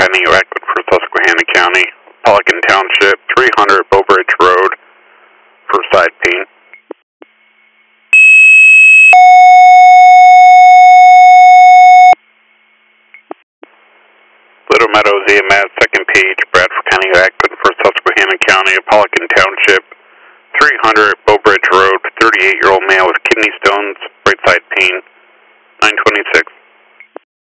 County, Radcliffe for Susquehanna County, Pelican Township, 300 Bowbridge Road, for side paint. Little Meadows EMS, second page, Bradford County, Radcliffe for Susquehanna County, Pelican Township, 300 Bowbridge Road, 38-year-old male with kidney stones, right side pain, 926.